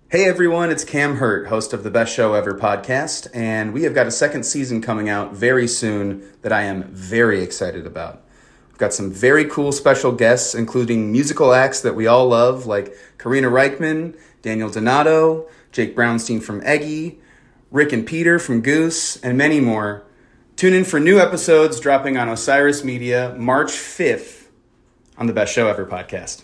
Hey everyone, it's Cam Hurt, host of the Best Show Ever podcast, and we have got a second season coming out very soon that I am very excited about. We've got some very cool special guests, including musical acts that we all love, like Karina Reichman, Daniel Donato, Jake Brownstein from Eggy, Rick and Peter from Goose, and many more. Tune in for new episodes dropping on Osiris Media March 5th on the Best Show Ever podcast.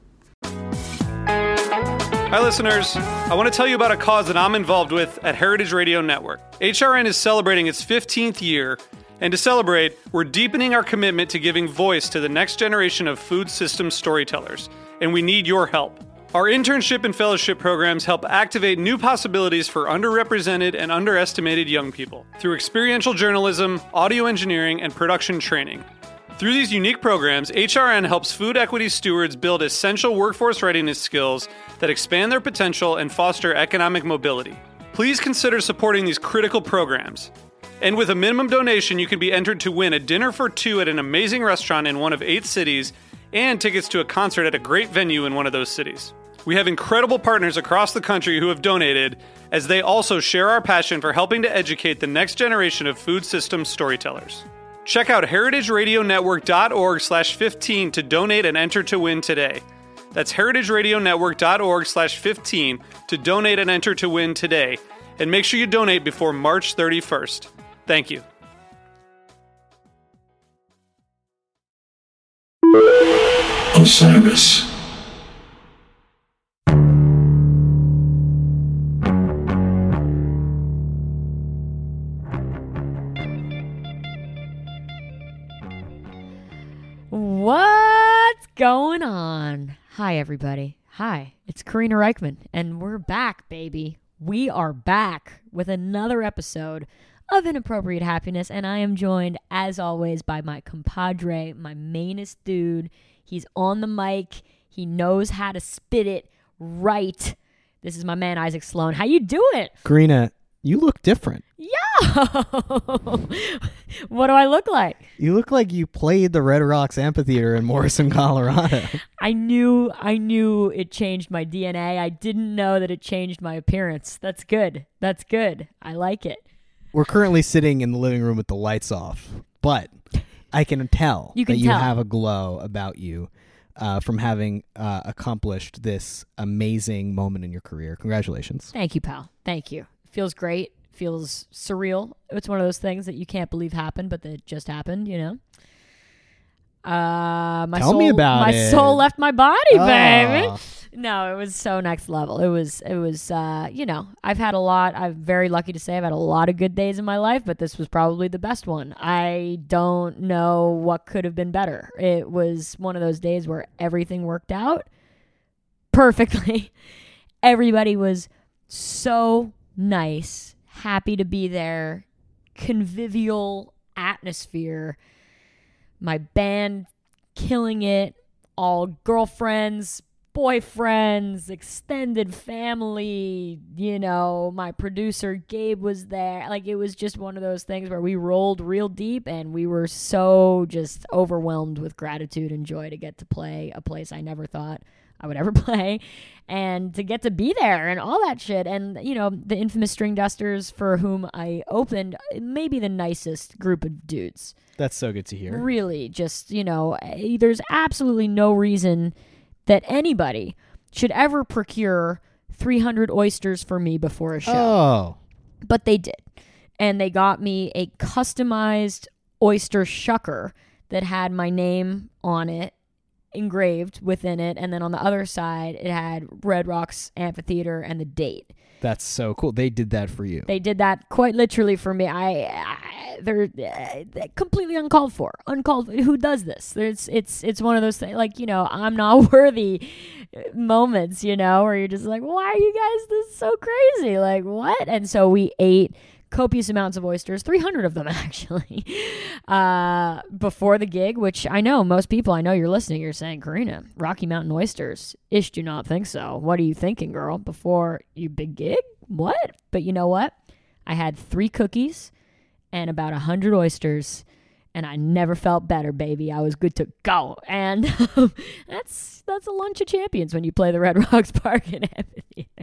Hi, listeners. I want to tell you about a cause that I'm involved with at Heritage Radio Network. HRN is celebrating its 15th year, and to celebrate, we're deepening our commitment to giving voice to the next generation of food systems storytellers, and we need your help. Our internship and fellowship programs help activate new possibilities for underrepresented and underestimated young people through experiential journalism, audio engineering, and production training. Through these unique programs, HRN helps food equity stewards build essential workforce readiness skills that expand their potential and foster economic mobility. Please consider supporting these critical programs. And with a minimum donation, you can be entered to win a dinner for two at an amazing restaurant in one of 8 cities and tickets to a concert at a great venue in one of those cities. We have incredible partners across the country who have donated, as they also share our passion for helping to educate the next generation of food systems storytellers. Check out heritageradionetwork.org/15 to donate and enter to win today. That's heritageradionetwork.org/15 to donate and enter to win today. And make sure you donate before March 31st. Thank you. Osiris. What's going on? Hi, everybody. Hi, it's Karina Reichman, and we're back, baby. We are back with another episode of Inappropriate Happiness, and I am joined, as always, by my compadre, my mainest dude. He's on the mic. He knows how to spit it right. This is my man, Isaac Sloan. How you doing? Karina, you look different. Yo! What do I look like? You look like you played the Red Rocks Amphitheater in Morrison, Colorado. I knew it changed my DNA. I didn't know that it changed my appearance. That's good. That's good. I like it. We're currently sitting in the living room with the lights off, but I can tell You you have a glow about you from having accomplished this amazing moment in your career. Congratulations. Thank you, pal. Thank you. Feels great. Feels surreal. It's one of those things that you can't believe happened, but that just happened, you know? Tell me about my it. My soul left my body, baby. No, it was so next level. It was, you know, I've had a lot. I'm very lucky to say I've had a lot of good days in my life, but this was probably the best one. I don't know what could have been better. It was one of those days where everything worked out perfectly. Everybody was so nice, happy to be there, convivial atmosphere. My band killing it, all girlfriends, boyfriends, extended family, you know, my producer Gabe was there. Like, it was just one of those things where we rolled real deep, and we were so just overwhelmed with gratitude and joy to get to play a place I never thought I would ever play, and to get to be there and all that shit. And, you know, the infamous String Dusters, for whom I opened, maybe the nicest group of dudes. That's so good to hear. Really, just, you know, there's absolutely no reason that anybody should ever procure 300 oysters for me before a show. Oh. But they did. And they got me a customized oyster shucker that had my name on it, engraved within it, and then on the other side it had Red Rocks Amphitheater and the date. That's so cool. They did that for you. They did that quite literally for me. They're completely uncalled for. Who does this? It's one of those things, like, you know, I'm not worthy moments, you know, where you're just like, why are you guys this so crazy? Like, what? And so we ate copious amounts of oysters, 300 of them actually, before the gig, which I know most people, I know you're listening, you're saying, Karina, Rocky Mountain oysters, ish, do not think so. What are you thinking, girl, before your big gig? What? But you know what? I had 3 cookies and about 100 oysters, and I never felt better, baby. I was good to go. And that's a lunch of champions when you play the Red Rocks Park and Amphitheater.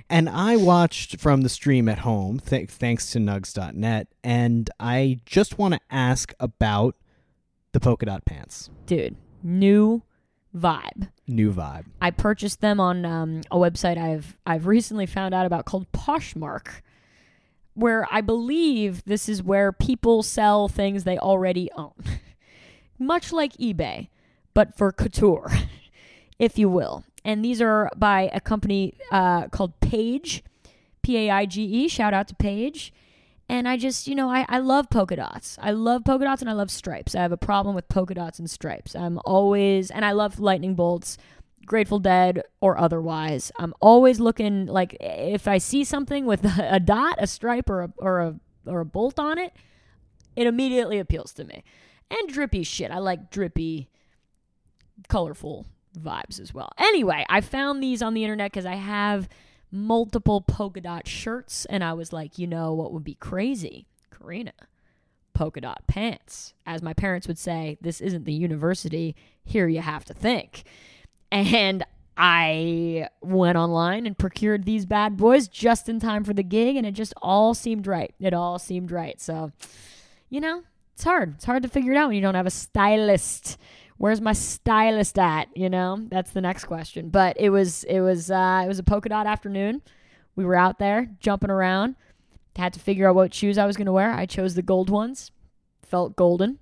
And I watched from the stream at home, thanks to nugs.net, and I just want to ask about the polka dot pants. Dude, new vibe. New vibe. I purchased them on a website I've recently found out about called Poshmark, where I believe this is where people sell things they already own. Much like eBay, but for couture, if you will. And these are by a company called Paige, Paige. Shout out to Paige. And I just, I love polka dots. I love polka dots and I love stripes. I have a problem with polka dots and stripes. And I love lightning bolts, Grateful Dead or otherwise. I'm always looking, like, if I see something with a dot, a stripe, or a bolt on it, it immediately appeals to me. And drippy shit. I like drippy, colorful vibes as well. Anyway, I found these on the internet because I have multiple polka dot shirts, and I was like, what would be crazy? Karina, polka dot pants. As my parents would say, this isn't the university. Here you have to think. And I went online and procured these bad boys just in time for the gig, and it just all seemed right. It all seemed right. So, it's hard. It's hard to figure it out when you don't have a stylist. Where's my stylist at? That's the next question. But it was a polka dot afternoon. We were out there jumping around. Had to figure out what shoes I was going to wear. I chose the gold ones. Felt golden.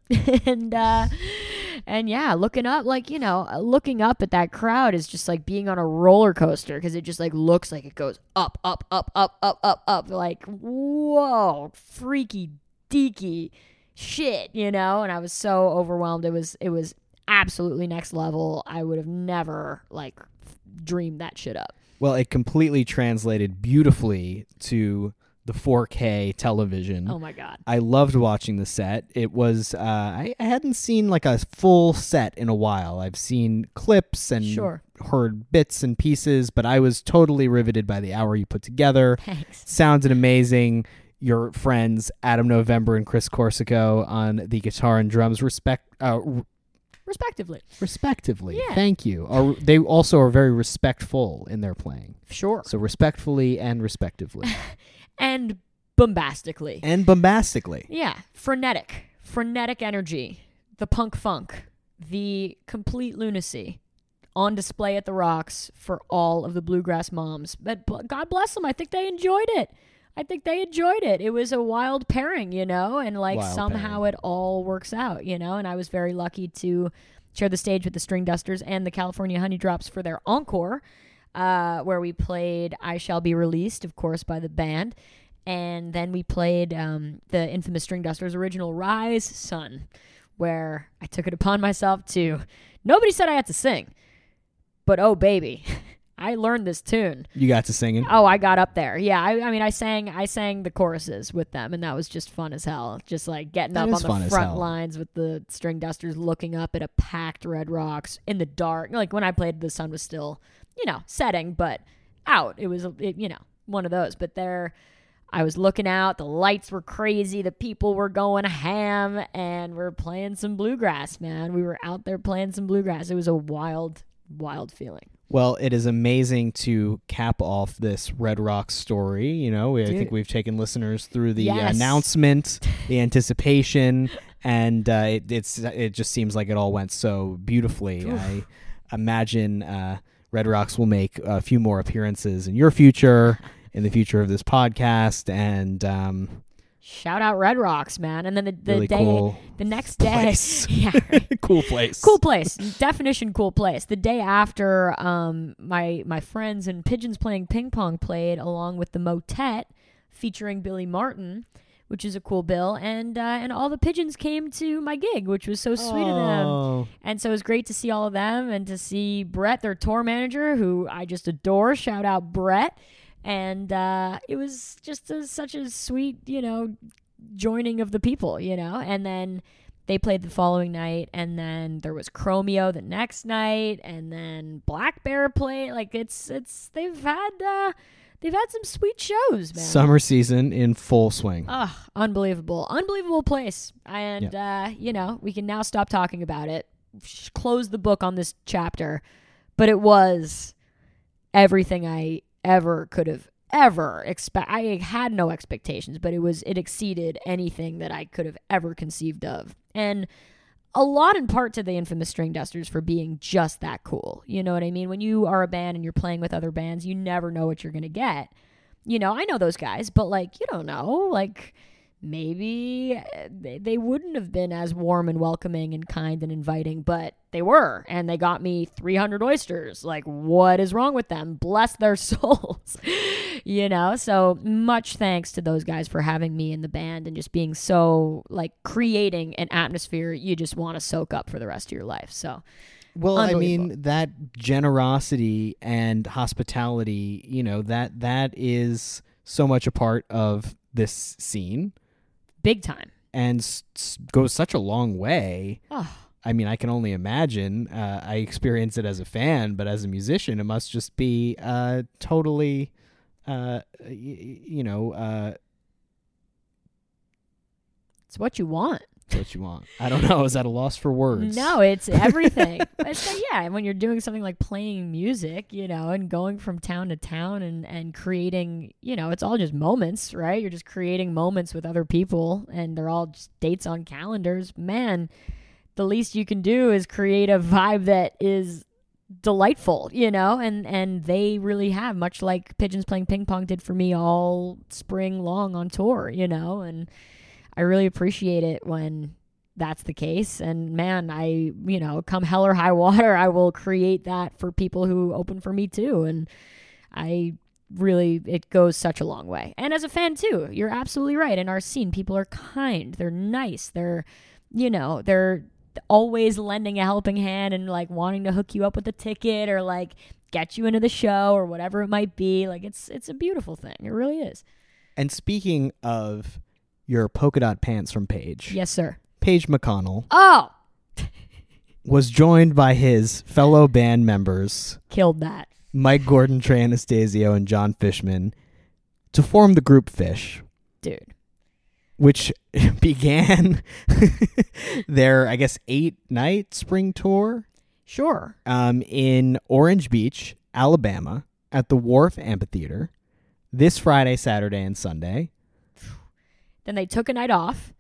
and yeah, looking up at that crowd is just like being on a roller coaster, because it just like looks like it goes up, up, up, up, up, up, up. Like, whoa, freaky deaky shit, and I was so overwhelmed. It was absolutely next level. I would have never dreamed that shit up. Well, it completely translated beautifully to the 4K television. Oh my God. I loved watching the set. It was I hadn't seen like a full set in a while. I've seen clips and heard bits and pieces, but I was totally riveted by the hour you put together. Thanks. Sounded amazing. Your friends Adam November and Chris Corsico on the guitar and drums respectively. Yeah. Thank you. They also are very respectful in their playing. Sure. So respectfully and respectively. And bombastically. Yeah. Frenetic energy. The punk funk. The complete lunacy. On display at the Rocks for all of the bluegrass moms. But God bless them. I think they enjoyed it. It was a wild pairing, and somehow it all works out, and I was very lucky to share the stage with the String Dusters and the California Honey Drops for their encore, where we played I Shall Be Released, of course, by the band. And then we played the infamous String Dusters original Rise, Sun, where I took it upon myself to, nobody said I had to sing, but oh baby, I learned this tune. You got to sing it? Oh, I got up there. Yeah, I sang the choruses with them, and that was just fun as hell. Just like getting up on the front lines with the String Dusters, looking up at a packed Red Rocks in the dark. Like when I played, the sun was still, setting, but out. It was, one of those. But there, I was looking out. The lights were crazy. The people were going ham, and we're playing some bluegrass, man. We were out there playing some bluegrass. It was a wild, wild feeling. Well, it is amazing to cap off this Red Rocks story. I think we've taken listeners through the announcement, the anticipation, and it just seems like it all went so beautifully. Oof. I imagine Red Rocks will make a few more appearances in your future, in the future of this podcast, and shout out Red Rocks, man. And then the next day, yeah, cool place. Definition cool place. The day after, my friends and Pigeons Playing Ping Pong played along with the Motet featuring Billy Martin, which is a cool bill, and all the Pigeons came to my gig, which was so sweet of them. And so it was great to see all of them and to see Brett, their tour manager, who I just adore. Shout out Brett. And it was just such a sweet, joining of the people, And then they played the following night, and then there was Chromeo the next night, and then Black Bear played. Like they've had some sweet shows, man. Summer season in full swing. Unbelievable place. And we can now stop talking about it. Close the book on this chapter, but it was everything I ever could have ever expect. I had no expectations, but it exceeded anything that I could have ever conceived of. And a lot in part to the infamous String Dusters for being just that cool. You know what I mean? When you are a band and you're playing with other bands, you never know what you're going to get. You know, I know those guys, but like, you don't know, like maybe they wouldn't have been as warm and welcoming and kind and inviting, but they were, and they got me 300 oysters. Like, what is wrong with them? Bless their souls. You know, so much thanks to those guys for having me in the band and just being so, like, creating an atmosphere you just want to soak up for the rest of your life. So, well, I mean, that generosity and hospitality, you know, that is so much a part of this scene. Big time. And goes such a long way. Oh. I mean, I can only imagine. I experience it as a fan, but as a musician, it must just be totally, you know. It's what you want. What you want. I don't know. Is that a loss for words? No, it's everything. Yeah, when you're doing something like playing music, you know, and going from town to town and creating, you know, it's all just moments, right? You're just creating moments with other people, and they're all just dates on calendars. Man, the least you can do is create a vibe that is delightful, you know, and they really have, much like Pigeons Playing Ping Pong did for me all spring long on tour, you know, and I really appreciate it when that's the case. And man, you know, come hell or high water, I will create that for people who open for me too. And it goes such a long way. And as a fan too, you're absolutely right. In our scene, people are kind, they're nice, they're always lending a helping hand and like wanting to hook you up with a ticket or like get you into the show or whatever it might be. Like it's a beautiful thing. It really is. And speaking of your polka dot pants from Paige. Yes, sir. Paige McConnell. Oh! was joined by his fellow band members. Killed that. Mike Gordon, Trey Anastasio, and John Fishman to form the group Fish. Dude. Which began their, I guess, 8-night spring tour. Sure. In Orange Beach, Alabama, at the Wharf Amphitheater this Friday, Saturday, and Sunday. Then they took a night off.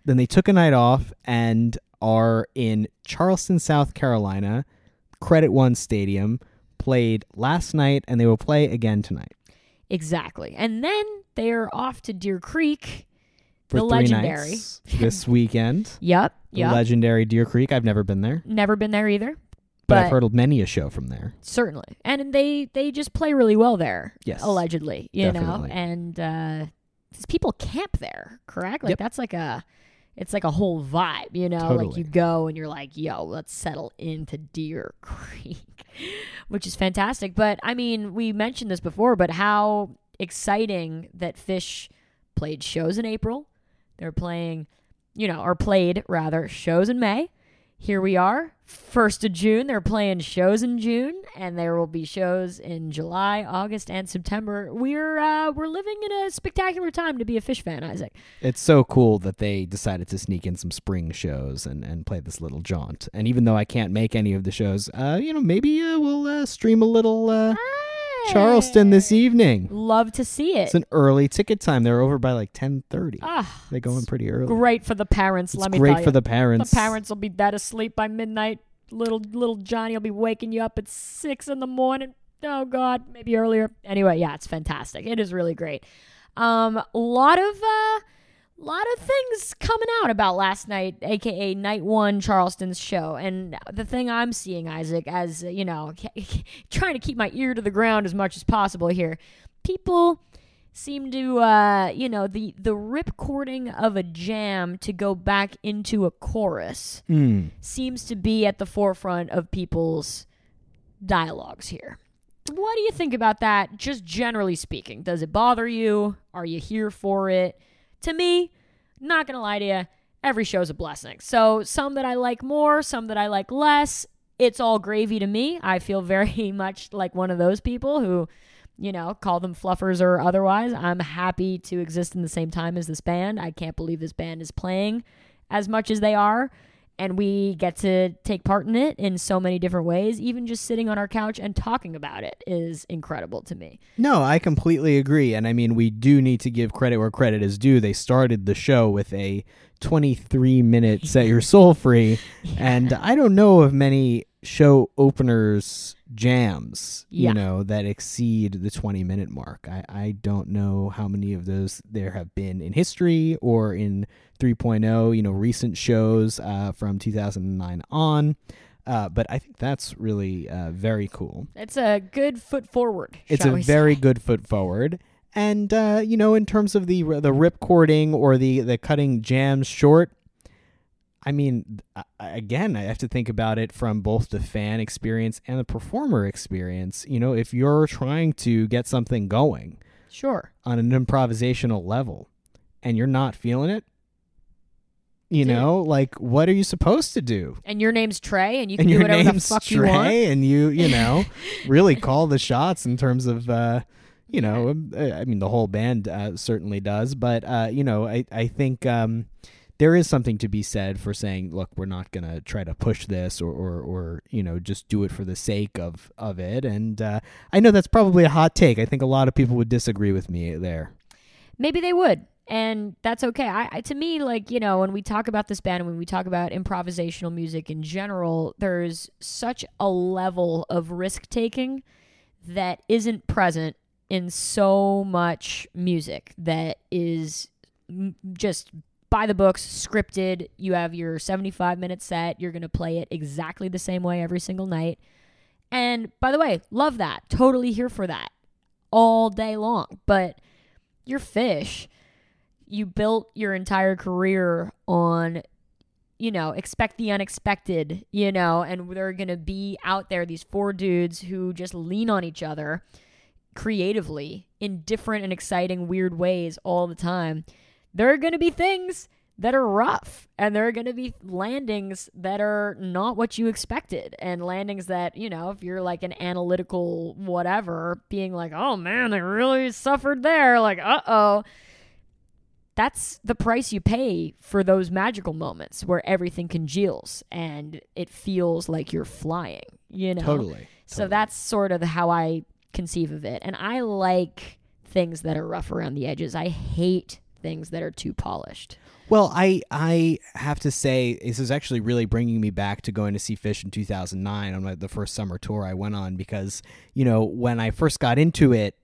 And are in Charleston, South Carolina, Credit One Stadium, played last night, and they will play again tonight. Exactly. And then they're off to Deer Creek, for the 3 legendary. Nights this weekend. Yep. The legendary Deer Creek. I've never been there. Never been there either. But I've heard many a show from there. Certainly. And they just play really well there. Yes. Allegedly, you definitely. know. And people camp there, correct? Like yep. That's like it's like a whole vibe, you know? Totally. Like you go and you're like, yo, let's settle into Deer Creek, which is fantastic. But I mean, we mentioned this before, but how exciting that Fish played shows in April. They're playing, or played rather, shows in May. Here we are, 1st of June. They're playing shows in June, and there will be shows in July, August, and September. We're living in a spectacular time to be a Fish fan, Isaac. It's so cool that they decided to sneak in some spring shows and play this little jaunt. And even though I can't make any of the shows, maybe we'll stream a little Charleston this evening. Love to see it. It's an early ticket time. They're over by like 10:30. They go in pretty early. Great for the parents, let me tell you. Great for the parents. The parents will be dead asleep by midnight. Little Johnny will be waking you up at 6 a.m. Oh, God, maybe earlier. Anyway, yeah, it's fantastic. It is really great. A lot of things coming out about last night, a.k.a. night one Charleston's show. And the thing I'm seeing, Isaac, as, trying to keep my ear to the ground as much as possible here, people seem to, the ripcording of a jam to go back into a chorus seems to be at the forefront of people's dialogues here. What do you think about that, just generally speaking? Does it bother you? Are you here for it? To me, not going to lie to you, every show's a blessing. So some that I like more, some that I like less, it's all gravy to me. I feel very much like one of those people who, call them fluffers or otherwise. I'm happy to exist in the same time as this band. I can't believe this band is playing as much as they are. And we get to take part in it in so many different ways. Even just sitting on our couch and talking about it is incredible to me. No, I completely agree. And I mean, we do need to give credit where credit is due. They started the show with a 23-minute Set Your Soul Free. And I don't know of many show openers jams, that exceed the 20-minute mark. I don't know how many of those there have been in history or in 3.0, recent shows from 2009 on. But I think that's really very cool. It's a good foot forward. It's a very good foot forward. And, in terms of the ripcording or the cutting jams short, I mean, again, I have to think about it from both the fan experience and the performer experience. If you're trying to get something going sure, on an improvisational level and you're not feeling it, what are you supposed to do? And your name's Trey, and you can do whatever the fuck Trey, you want. And you really call the shots in terms of, I mean, the whole band certainly does. But, I think there is something to be said for saying, look, we're not going to try to push this or just do it for the sake of it. And I know that's probably a hot take. I think a lot of people would disagree with me there. Maybe they would. And that's okay. To me, when we talk about this band and when we talk about improvisational music in general, there's such a level of risk-taking that isn't present in so much music that is just by the books, scripted. You have your 75-minute set. You're going to play it exactly the same way every single night. And by the way, love that. Totally here for that all day long. But you're Phish. You built your entire career on, expect the unexpected, and they're going to be out there, these four dudes who just lean on each other creatively in different and exciting, weird ways all the time. There are going to be things that are rough, and there are going to be landings that are not what you expected, and landings that, if you're like an analytical whatever, being like, oh man, they really suffered there, like, uh-oh. That's the price you pay for those magical moments where everything congeals and it feels like you're flying, Totally. So that's sort of how I conceive of it. And I like things that are rough around the edges. I hate things that are too polished. Well, I have to say, this is actually really bringing me back to going to see Phish in 2009 on the first summer tour I went on, because, when I first got into it,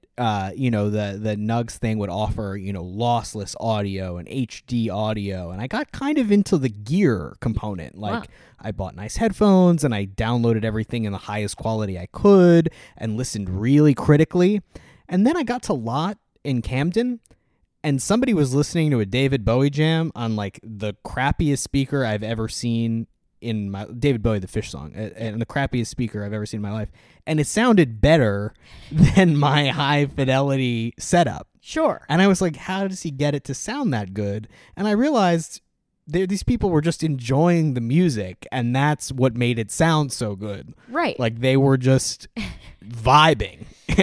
the Nugs thing would offer, lossless audio and HD audio. And I got kind of into the gear component. Like, wow. I bought nice headphones and I downloaded everything in the highest quality I could and listened really critically. And then I got to Lot in Camden, and somebody was listening to a David Bowie jam on like the crappiest speaker I've ever seen in my David Bowie, the Phish song, and the crappiest speaker I've ever seen in my life. And it sounded better than my high fidelity setup. Sure. And I was like, how does he get it to sound that good? And I realized these people were just enjoying the music, and that's what made it sound so good. Right. Like they were just vibing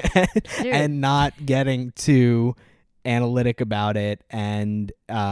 and not getting too analytic about it, and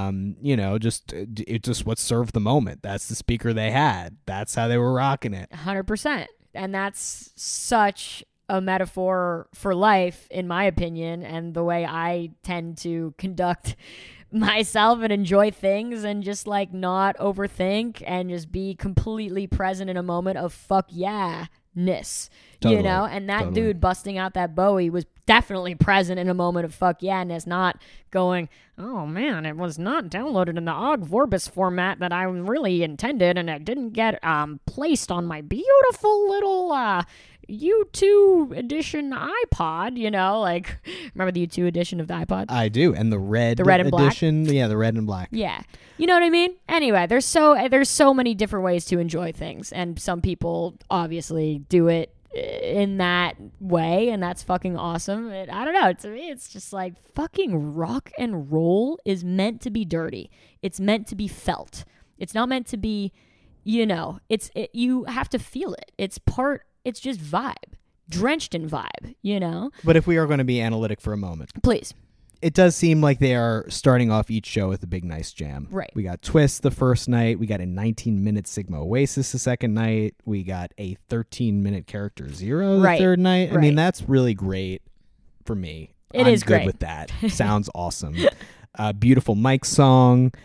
it's just what served the moment. That's the speaker they had. That's how they were rocking it. 100%. And that's such a metaphor for life, in my opinion, and the way I tend to conduct myself and enjoy things and just like not overthink and just be completely present in a moment of fuck yeah-ness. Totally. And that dude busting out that Bowie was definitely present in a moment of fuck yeah-ness, not going, oh man, it was not downloaded in the Ogg Vorbis format that I really intended, and it didn't get placed on my beautiful little U2 edition iPod, like, remember the U2 edition of the iPod? I do, and the red and edition, black? Yeah, the red and black. Yeah. You know what I mean? Anyway, there's so many different ways to enjoy things, and some people obviously do it in that way, and that's fucking awesome. I don't know, to me it's just like fucking rock and roll is meant to be dirty. It's meant to be felt. It's not meant to be, you have to feel it. It's just vibe, drenched in vibe, But if we are going to be analytic for a moment, please. it does seem like they are starting off each show with a big, nice jam. Right. We got Twist the first night. We got a 19-minute Sigma Oasis the second night. We got a 13-minute Character Zero the third night. I mean, that's really great for me. I'm good great with that. Sounds awesome. Beautiful Mike song.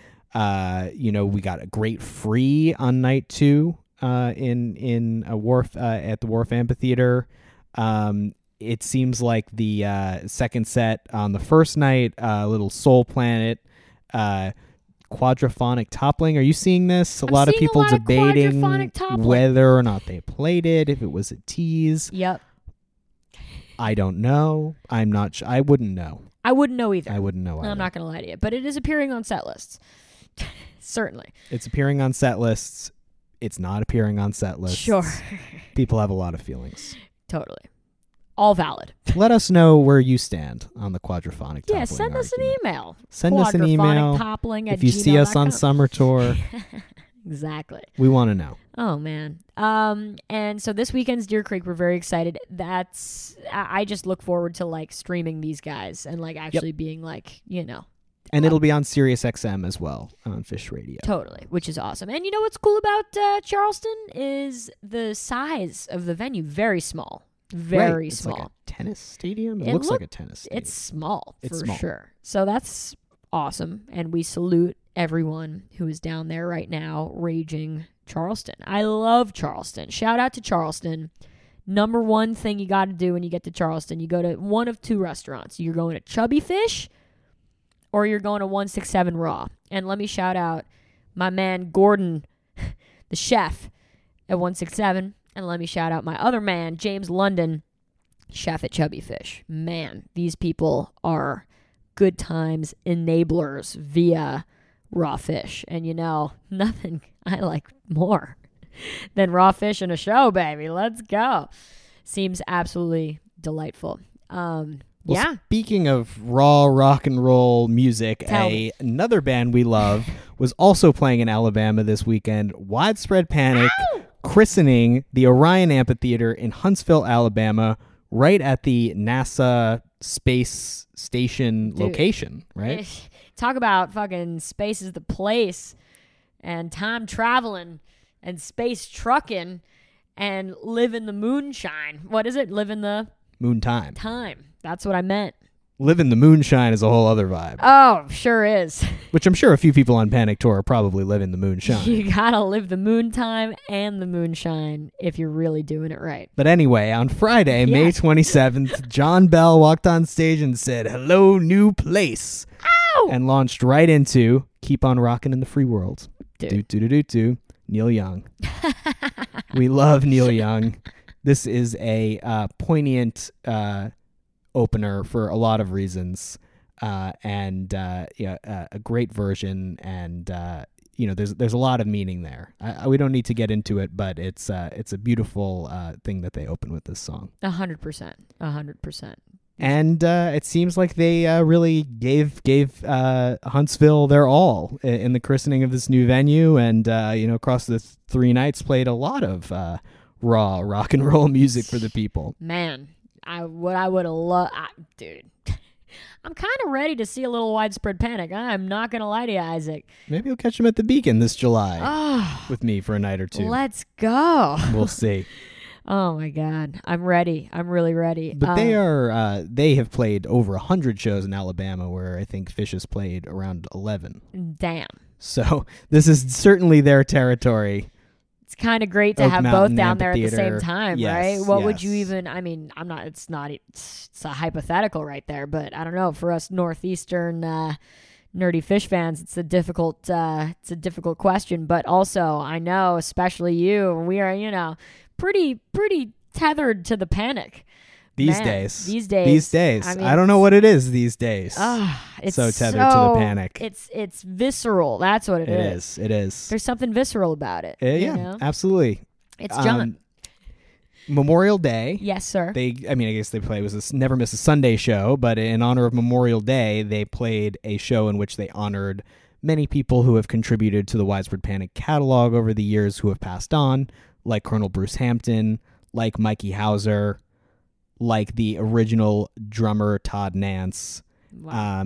We got a great Free on night 2 in a Wharf at the Wharf Amphitheater. It seems like the second set on the first night, Little Soul Planet, Quadraphonic Toppling. Are you seeing this? A lot of people debating whether or not they played it, if it was a tease. Yep. I don't know. I'm not sure. I wouldn't know. I wouldn't know either. I wouldn't know either. I'm not going to lie to you. But it is appearing on set lists. Certainly. It's appearing on set lists. It's not appearing on set lists. Sure. People have a lot of feelings. Totally. All valid. Let us know where you stand on the quadraphonic toppling. Yeah, send us an email. Send us an email. If you see us on summer tour. Exactly. We want to know. Oh, man. And so this weekend's Deer Creek, we're very excited. I just look forward to, like, streaming these guys and, like, actually being, like, And it'll be on Sirius XM as well, on Fish Radio. Totally, which is awesome. And you know what's cool about Charleston is the size of the venue. Very small. Very small. It's like a tennis stadium? It looks like a tennis stadium. It's small, for sure. So that's awesome. And we salute everyone who is down there right now raging Charleston. I love Charleston. Shout out to Charleston. Number one thing you got to do when you get to Charleston, you go to one of two restaurants. You're going to Chubby Fish or you're going to 167 Raw. And let me shout out my man Gordon, the chef at 167. And let me shout out my other man, James London, chef at Chubby Fish. Man, these people are good times enablers via raw fish. And nothing I like more than raw fish in a show, baby. Let's go. Seems absolutely delightful. Speaking of raw rock and roll music, another band we love was also playing in Alabama this weekend, Widespread Panic. Ow! Christening the Orion Amphitheater in Huntsville, Alabama, right at the NASA space station location, right? Talk about fucking space is the place and time traveling and space trucking and live in the moonshine. What is it? Live in the moon time. That's what I meant. Live in the moonshine is a whole other vibe. Oh, sure is. Which I'm sure a few people on Panic Tour are probably living the moonshine. You gotta live the moon time and the moonshine if you're really doing it right. But anyway, on Friday, May 27th, John Bell walked on stage and said, "Hello, new place." Ow! And launched right into Keep on Rockin' in the Free World. Dude. Neil Young. We love Neil Young. This is a poignant opener for a lot of reasons, and a great version, and there's a lot of meaning there. We don't need to get into it, but it's a beautiful thing that they open with this song. 100%. And it seems like they really gave Huntsville their all in the christening of this new venue, and across the 3 nights played a lot of raw rock and roll music for the people. Man, I would have loved, dude. I'm kind of ready to see a little Widespread Panic. I'm not gonna lie to you, Isaac. Maybe you'll catch him at the Beacon this July with me for a night or two. Let's go. We'll see. Oh my God, I'm ready. I'm really ready. But they have played over 100 shows in Alabama, where I think Fish has played around 11. Damn. So this is certainly their territory. It's kind of great to Oak have Mountain both down there at the same Amphitheater. time, Yes, right? What would yes. you even? I mean, it's a hypothetical right there, but I don't know. For us northeastern nerdy fish fans, it's a difficult question. But also, I know, especially you, we are pretty tethered to the Panic. These Man, days. These days. I mean, I don't know what it is these days. It's so tethered to the Panic. It's visceral. That's what it is. It is. There's something visceral about it. Yeah, absolutely. It's John. Memorial Day. Yes, sir. I guess they play. It was this Never Miss a Sunday show, but in honor of Memorial Day, they played a show in which they honored many people who have contributed to the Widespread Panic catalog over the years who have passed on, like Colonel Bruce Hampton, like Mikey Hauser, like the original drummer Todd Nance, Wow.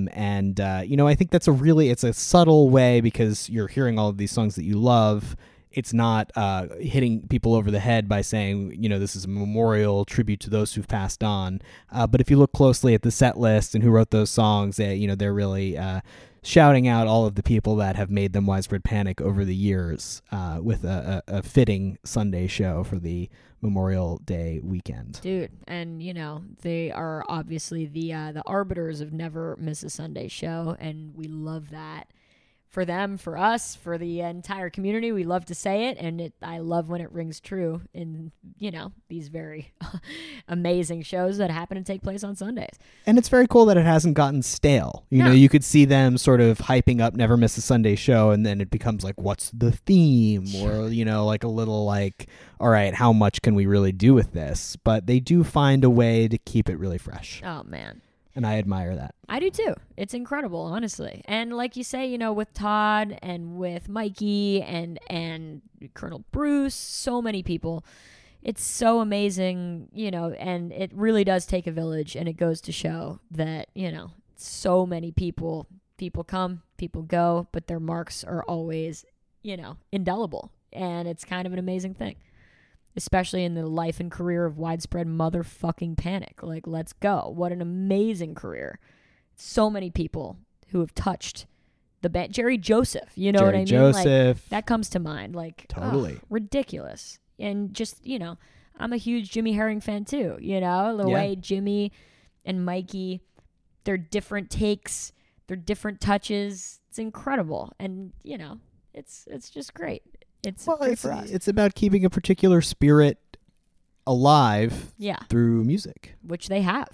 I think that's it's a subtle way, because you're hearing all of these songs that you love. It's not hitting people over the head by saying, this is a memorial tribute to those who've passed on. But if you look closely at the set list and who wrote those songs, they're really shouting out all of the people that have made them Widespread Panic over the years, with a fitting Sunday show for the Memorial Day weekend. Dude, and they are obviously the arbiters of never miss a Sunday show, and we love that. For them, for us, for the entire community, we love to say it, and I love when it rings true in, these very amazing shows that happen to take place on Sundays. And it's very cool that it hasn't gotten stale. You could see them sort of hyping up Never Miss a Sunday show, and then it becomes like, what's the theme? Or, like a little like, all right, how much can we really do with this? But they do find a way to keep it really fresh. Oh, man. And I admire that. I do too. It's incredible, honestly. And like you say, with Todd and with Mikey and Colonel Bruce, so many people. It's so amazing, and it really does take a village, and it goes to show that, so many people come, people go, but their marks are always, indelible. And it's kind of an amazing thing. Especially in the life and career of Widespread motherfucking Panic. Like, let's go. What an amazing career. So many people who have touched the band. Jerry Joseph, you know what I mean? Joseph. Like, that comes to mind. Like, totally. Ridiculous. And just, I'm a huge Jimmy Herring fan too. The way Jimmy and Mikey, their different takes, their different touches. It's incredible. And, it's just great. It's about keeping a particular spirit alive through music. Which they have.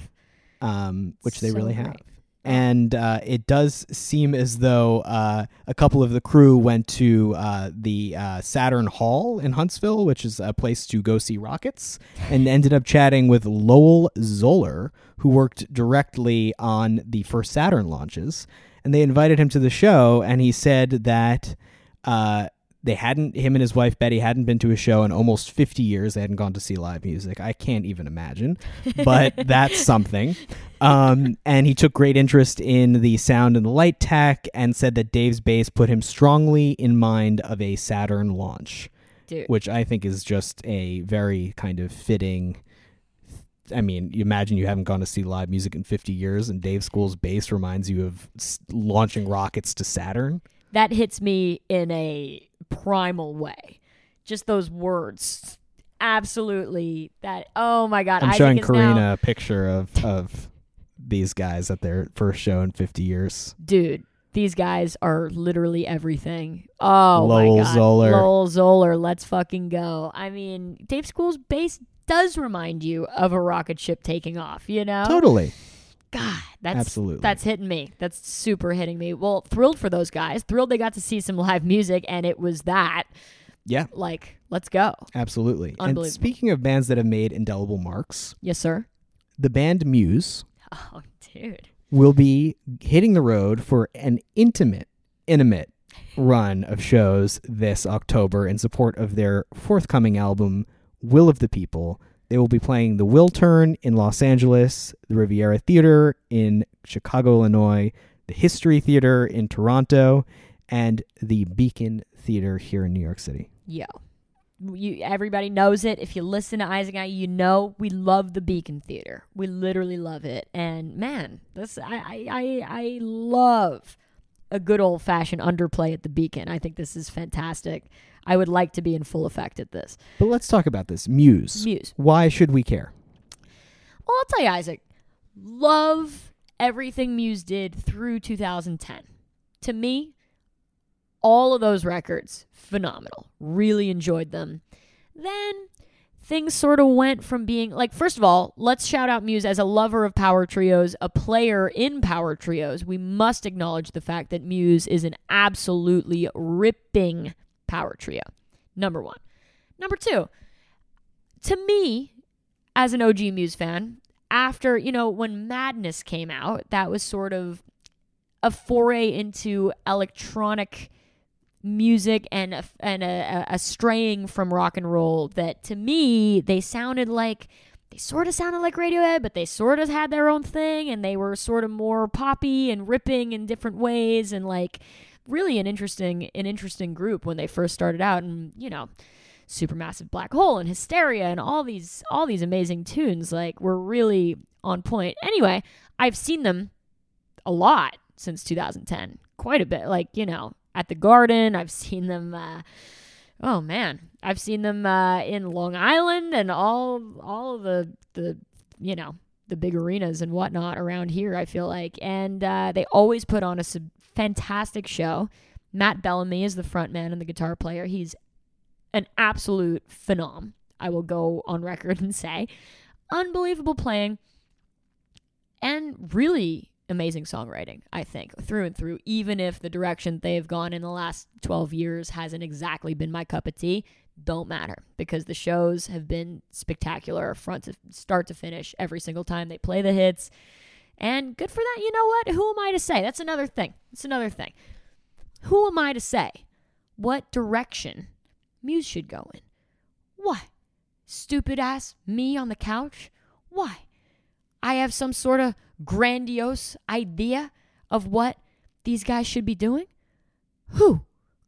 Which they really have. Great. And it does seem as though a couple of the crew went to the Saturn Hall in Huntsville, which is a place to go see Rockets, and ended up chatting with Lowell Zoller, who worked directly on the first Saturn launches. And they invited him to the show, and he said that him and his wife Betty hadn't been to a show in almost 50 years. They hadn't gone to see live music. I can't even imagine, but that's something. And he took great interest in the sound and the light tech, and said that Dave's bass put him strongly in mind of a Saturn launch. Dude. Which I think is just a very kind of fitting. I mean, you imagine you haven't gone to see live music in 50 years, and Dave School's bass reminds you of launching rockets to Saturn. That hits me in a primal way. Just those words. Absolutely. Oh my God. I'm Isaac showing is Karina now, a picture of these guys at their first show in 50 years. Dude, these guys are literally everything. Oh Lowell my God. Zoller. Lowell Zoller. Let's fucking go. I mean, Dave School's bass does remind you of a rocket ship taking off, Totally. God, Absolutely. That's hitting me. That's super hitting me. Well, thrilled for those guys. Thrilled they got to see some live music, and it was that. Yeah. Like, let's go. Absolutely. Unbelievable. And speaking of bands that have made indelible marks, Yes, sir. the band Muse Oh, dude. will be hitting the road for an intimate run of shows this October in support of their forthcoming album, Will of the People. They will be playing the Wiltern in Los Angeles, the Riviera Theater in Chicago, Illinois, the History Theater in Toronto, and the Beacon Theater here in New York City. Yo. Everybody knows it. If you listen to Isaac and I, we love the Beacon Theater. We literally love it. And man, I love a good old-fashioned underplay at the Beacon. I think this is fantastic. I would like to be in full effect at this. But let's talk about this. Muse. Why should we care? Well, I'll tell you, Isaac. Love everything Muse did through 2010. To me, all of those records, phenomenal. Really enjoyed them. Then things sort of went from being like, first of all, let's shout out Muse as a lover of power trios, a player in power trios. We must acknowledge the fact that Muse is an absolutely ripping power trio. Number one. Number two, to me, as an OG Muse fan, after, when Madness came out, that was sort of a foray into electronic music and a straying from rock and roll that, to me, they sounded like sort of sounded like Radiohead, but they sort of had their own thing, and they were sort of more poppy and ripping in different ways, and like really an interesting group when they first started out. And Supermassive Black Hole and Hysteria and all these amazing tunes like were really on point. Anyway, I've seen them a lot since 2010, quite a bit. Like at the Garden, I've seen them. I've seen them in Long Island and all of the big arenas and whatnot around here, I feel like. And they always put on a fantastic show. Matt Bellamy is the front man and the guitar player. He's an absolute phenom, I will go on record and say. Unbelievable playing and really amazing songwriting, I think, through and through, even if the direction they've gone in the last 12 years hasn't exactly been my cup of tea. Don't matter, because the shows have been spectacular front to start to finish every single time they play the hits. And good for that. You know what? Who am I to say? That's another thing. Who am I to say what direction Muse should go in? Why? Stupid ass me on the couch? Why? I have some sort of grandiose idea of what these guys should be doing? Who?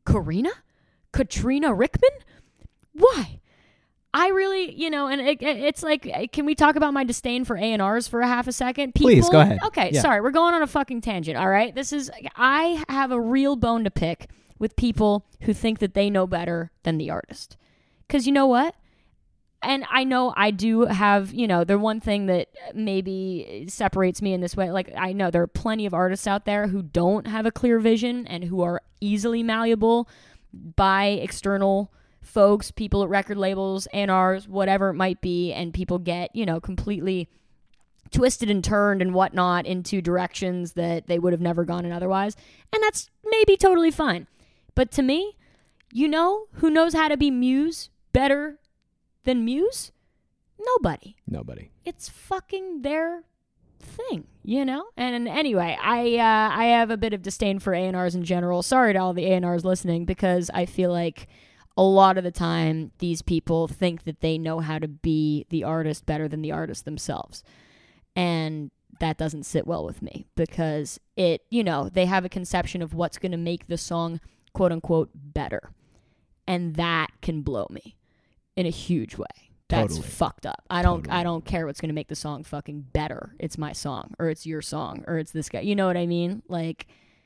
Katrina Rickman? Why? I really, and it's like, can we talk about my disdain for A&Rs for a half a second? Please, go ahead. Okay, yeah. Sorry, we're going on a fucking tangent, all right? I have a real bone to pick with people who think that they know better than the artist. Because you know what? And I know I do have, the one thing that maybe separates me in this way, like I know there are plenty of artists out there who don't have a clear vision and who are easily malleable by external folks, people at record labels, A&Rs, whatever it might be, and people get, completely twisted and turned and whatnot into directions that they would have never gone in otherwise. And that's maybe totally fine. But to me, who knows how to be Muse better than Muse? Nobody. It's fucking their thing, And anyway, I have a bit of disdain for A&Rs in general. Sorry to all the A&Rs listening, because I feel like a lot of the time these people think that they know how to be the artist better than the artist themselves. And that doesn't sit well with me, because they have a conception of what's going to make the song quote unquote better. And that can blow me in a huge way. That's totally fucked up. I don't care what's going to make the song fucking better. It's my song, or it's your song, or it's this guy. You know what I mean? Like,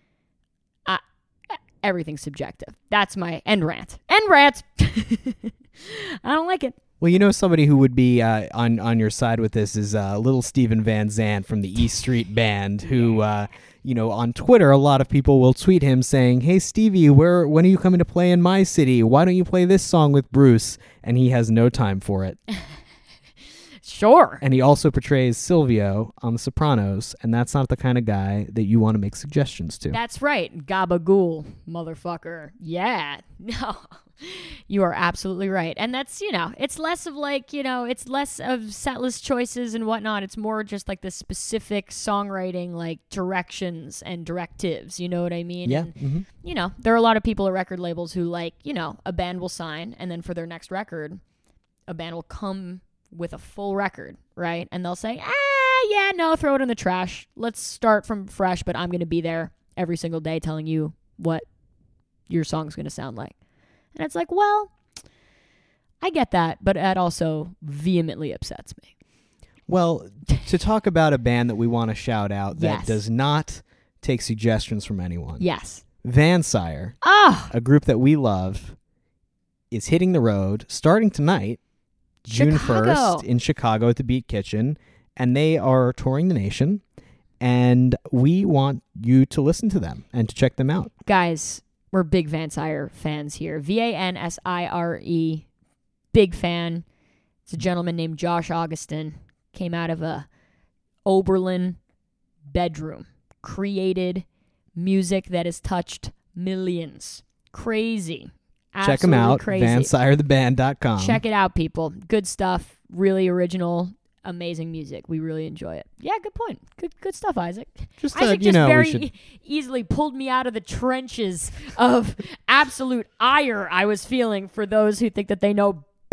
everything's subjective. That's my end rant. I don't like it. Well, somebody who would be on your side with this is little Steven Van Zandt from the East Street Band, who, on Twitter, a lot of people will tweet him saying, "Hey, Stevie, when are you coming to play in my city? Why don't you play this song with Bruce?" And he has no time for it. Sure. And he also portrays Silvio on The Sopranos, and that's not the kind of guy that you want to make suggestions to. That's right. Gabagool, motherfucker. Yeah. No. You are absolutely right. And that's, it's less of like, it's less of setlist choices and whatnot. It's more just like the specific songwriting, like directions and directives. You know what I mean? Yeah. And, there are a lot of people at record labels who like, a band will sign, and then for their next record, a band will come with a full record, right? And they'll say, yeah, no, throw it in the trash. Let's start from fresh, but I'm going to be there every single day telling you what your song's going to sound like. And it's like, well, I get that, but that also vehemently upsets me. Well, to talk about a band that we want to shout out that Yes. does not take suggestions from anyone. Yes. Vansire, Ah, a group that we love, is hitting the road starting tonight, June Chicago. 1st, in Chicago at the Beat Kitchen, and they are touring the nation, and we want you to listen to them and to check them out. guys, we're big Vansire fans here. Vansire, big fan. It's a gentleman named Josh Augustin. Came out of a Oberlin bedroom. Created music that has touched millions. Crazy. Check them Absolutely out, crazy. vansiretheband.com. Check it out, people. Good stuff. Really original. Amazing music. We really enjoy it. Yeah, good point. Good stuff, Isaac. Just Isaac you just know, very we should... easily pulled me out of the trenches of absolute ire I was feeling for those who think that they know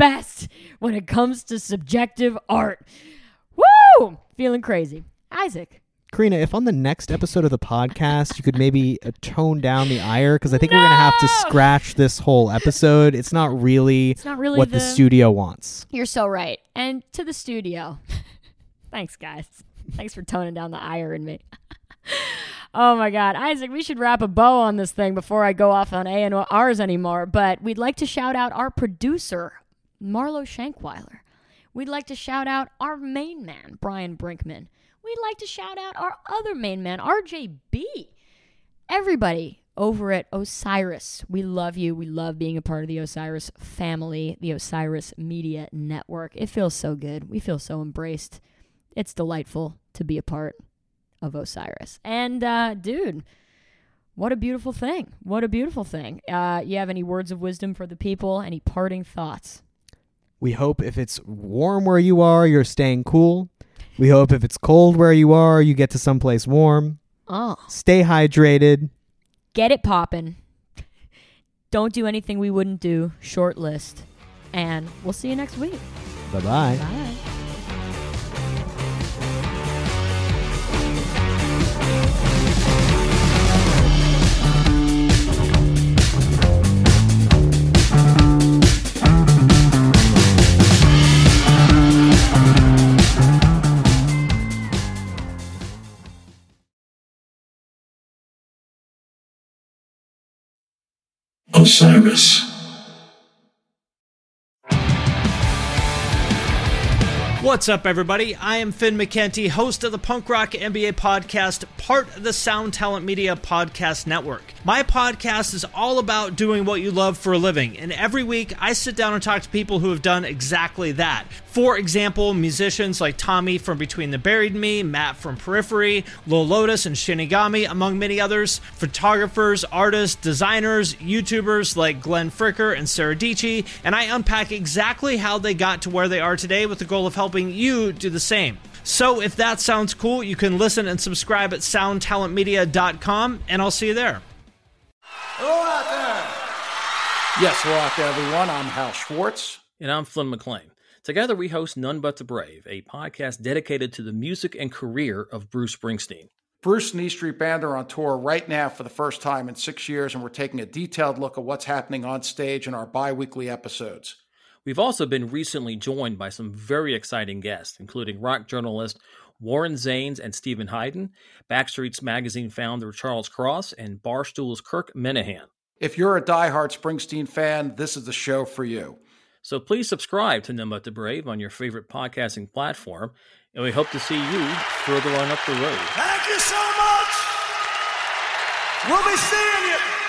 best when it comes to subjective art. Woo! Feeling crazy. Isaac. Karina, if on the next episode of the podcast you could maybe tone down the ire, because I think we're going to have to scratch this whole episode. It's not really what the studio wants. You're so right. And to the studio. Thanks, guys. Thanks for toning down the ire in me. Oh, my God. Isaac, we should wrap a bow on this thing before I go off on A&Rs anymore. But we'd like to shout out our producer, Marlo Shankweiler. We'd like to shout out our main man, Brian Brinkman. We'd like to shout out our other main man, RJB. Everybody over at Osiris, we love you. We love being a part of the Osiris family, the Osiris Media Network. It feels so good. We feel so embraced. It's delightful to be a part of Osiris. And, dude, what a beautiful thing. What a beautiful thing. You have any words of wisdom for the people? Any parting thoughts? We hope if it's warm where you are, you're staying cool. We hope if it's cold where you are, you get to someplace warm. Oh. Stay hydrated. Get it poppin'. Don't do anything we wouldn't do. Short list. And we'll see you next week. Bye-bye. Bye. Osiris. What's up, everybody? I am Finn McKenty, host of the Punk Rock NBA podcast, part of the Sound Talent Media Podcast Network. My podcast is all about doing what you love for a living, and every week I sit down and talk to people who have done exactly that. For example, musicians like Tommy from Between the Buried and Me, Matt from Periphery, Lil Lotus and Shinigami, among many others, photographers, artists, designers, YouTubers like Glenn Fricker and Sarah Dici, and I unpack exactly how they got to where they are today with the goal of helping you do the same. So if that sounds cool, you can listen and subscribe at soundtalentmedia.com, and I'll see you there. Hello out there! Yes, hello out there, everyone. I'm Hal Schwartz. And I'm Flynn McLean. Together we host None But the Brave, a podcast dedicated to the music and career of Bruce Springsteen. Bruce and E Street Band are on tour right now for the first time in 6 years, and we're taking a detailed look at what's happening on stage in our bi-weekly episodes. We've also been recently joined by some very exciting guests, including rock journalist Warren Zanes and Stephen Hyden, Backstreet's Magazine founder Charles Cross, and Barstool's Kirk Minahan. If you're a diehard Springsteen fan, this is the show for you. So please subscribe to None But the Brave on your favorite podcasting platform, and we hope to see you further on up the road. Thank you so much! We'll be seeing you!